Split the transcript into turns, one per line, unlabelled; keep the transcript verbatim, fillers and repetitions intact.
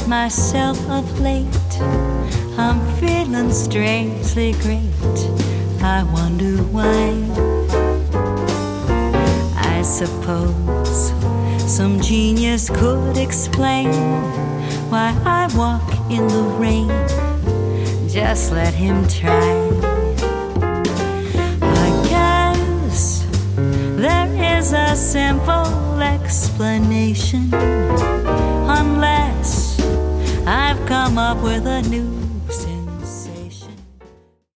myself of late. I'm feeling strangely great. I wonder why. I suppose some genius could explain why I walk in the rain. Just let him try. I guess there is a simple explanation, unless I've come up with a new